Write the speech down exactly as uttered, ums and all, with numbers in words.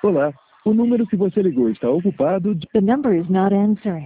Olá, o número que você ligou está ocupado. The number is not answering.